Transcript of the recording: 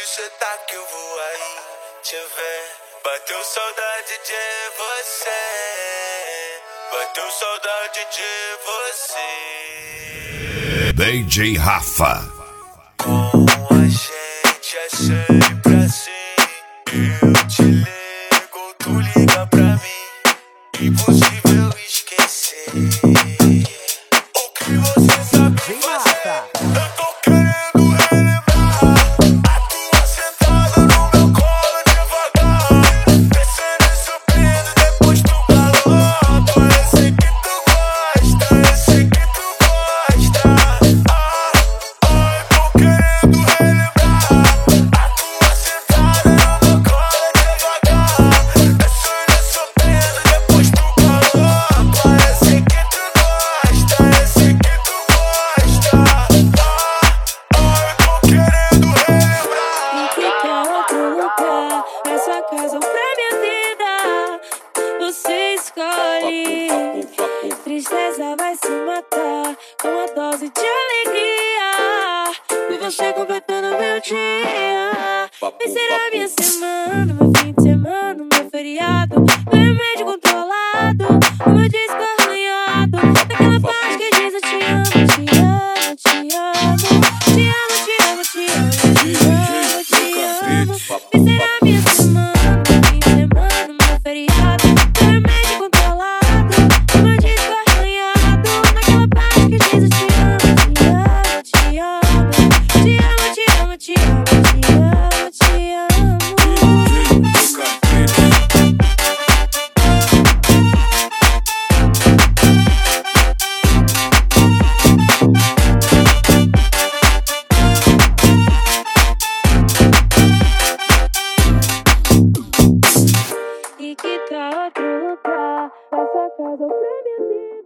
cê tá que eu vou aí te ver. Bateu saudade de você. Bateu saudade de você. DJ Rafa. Com a gente é sempre assim. Eu te ligo, tu liga pra mim. Impossível esquecer o que você sabe fazer. Eu tô querendo relembrar a tua sentada no meu colo devagar, descendo e subindo, depois tu galopa. Eu sei que tu gosta, eu sei que tu gosta. Eu tô querendo relembrar a tua sentada no meu colo devagar, descendo e subindo, depois tu galopa. Eu sei que tu gosta, eu sei que tu gosta. Eu tô querendo relembrar. E que quer outro lugar, essa casa pra minha vida. Você escolhe. Tristeza vai se matar com uma dose de alegria. E você completando meu dia. Vem ser a minha semana, meu fim de semana, meu feriado, meu remédio controlado, o meu disco arranhado. Daquela parte que diz eu te amo, te amo, te amo. Te amo, te amo, te amo, te amo, te amo. Vem ser a minha semana, meu fim de semana, meu feriado, meu remédio controlado, o meu disco arranhado. Naquela parte que diz eu te amo, te amo, te amo. Te amo, te amo, te amo, te amo, te amo. E que tá outro lugar, essa casa pra minha vida.